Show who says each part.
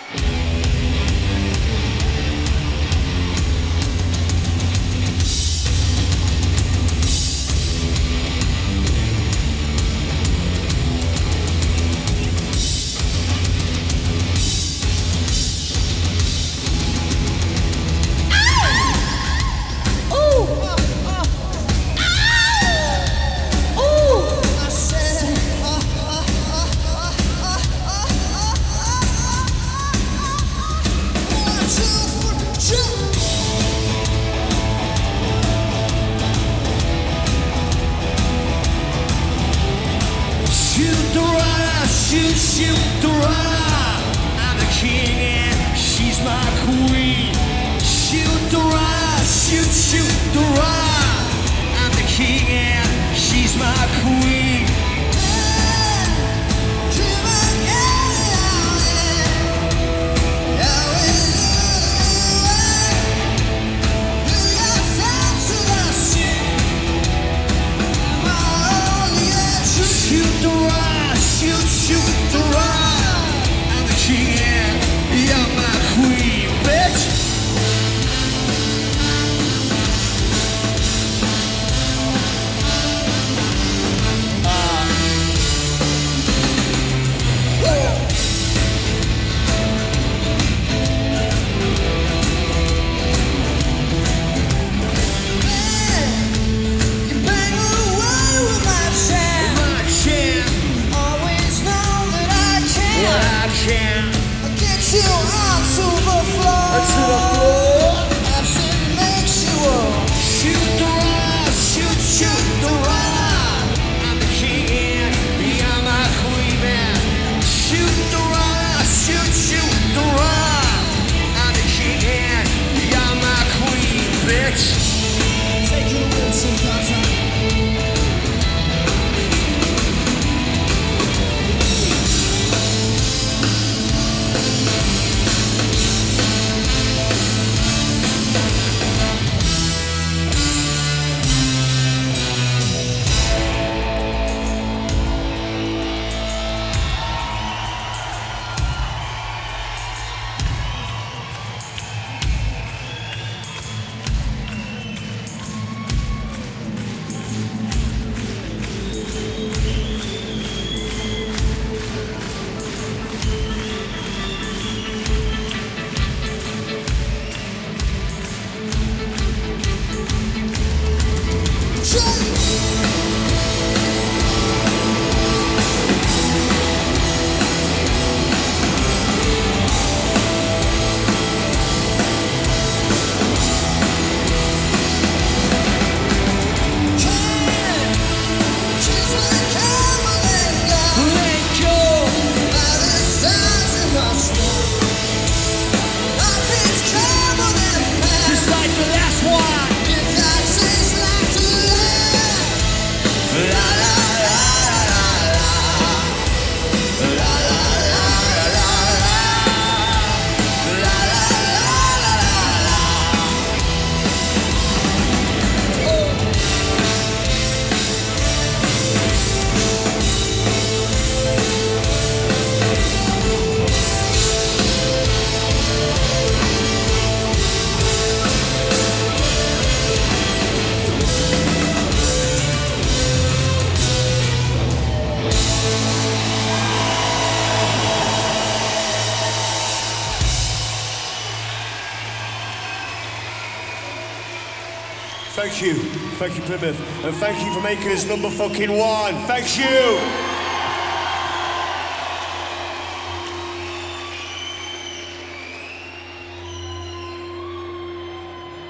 Speaker 1: Shoot the rock. I'm the king and she's my queen. Shoot the rock, shoot the rock. I'm the king and she's my queen. Shoot the rock, shoot the rock. I'm the king and you're my queen, bitch.
Speaker 2: I'll get you onto the floor. Absent makes you up.
Speaker 1: Shoot the rock, shoot the rock. I'm the king and you're my queen, man. Shoot the rock, shoot the rock. I'm the king and you're my queen, bitch.
Speaker 2: Take your Wilson, Carter.
Speaker 1: Thank you, Plymouth, and thank you for making us number fucking one. Thank you.